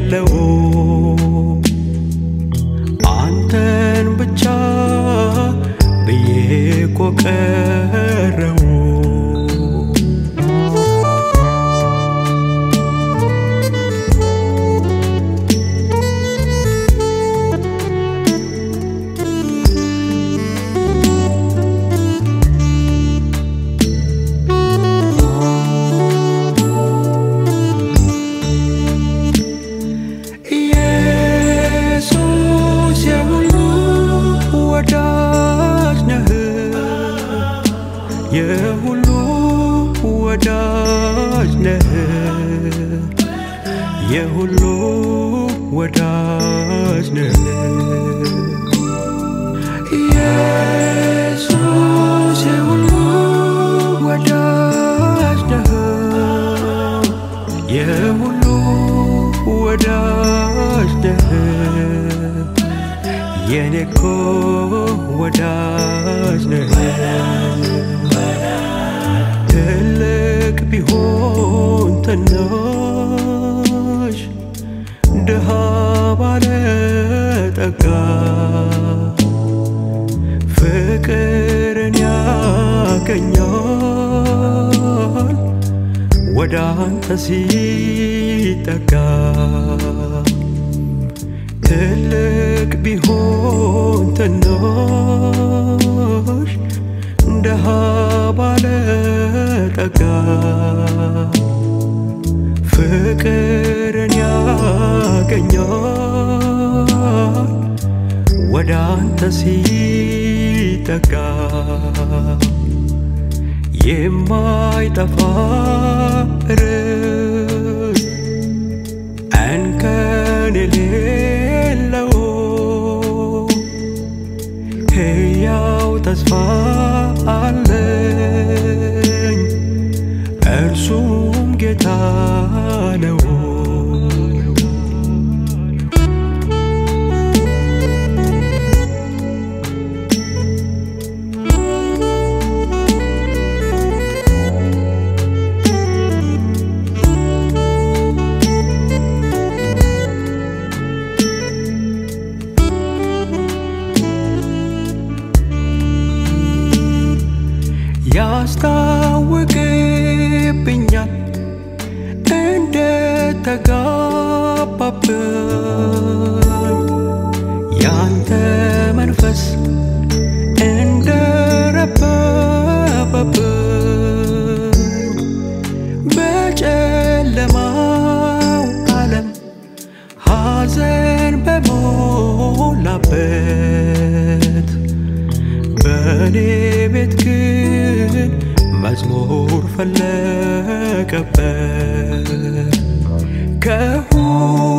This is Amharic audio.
የሌለው አንተን ብቻ ብዬ ቆቀረው የሁሉ ወዳጅ ነህ የሁሉ ወዳጅ ነህ ኢየሱስ የሁሉ ወዳጅ ነህ የሁሉ ወዳጅ ነህ የኔኮ ወዳጅ ነህ ትልቅ ቢሆን ትንሽ ድሃ ባለጠጋ ፍቅርን ያገኛል ወደ አንተ ሲጠጋ ትልቅ ቢሆን ትንሽ ድሃ ባለጠጋ ፍቅርን ያገኛል ወደ አንተ ሲጠጋ የማይጠፋ ርስት እንከን የሌለው ሕያው ተስፋ አለኝ እርሱም ጌታ ነው ያስታውቅብኛል እንደተጋባብኝ ያንተ መንፈስ እንደረበበብኝ በጨለማው ዓለም ሐዘን በሞላበት በኔ ቤት ግን መዝሙር ፈለቀበት ከሁሉ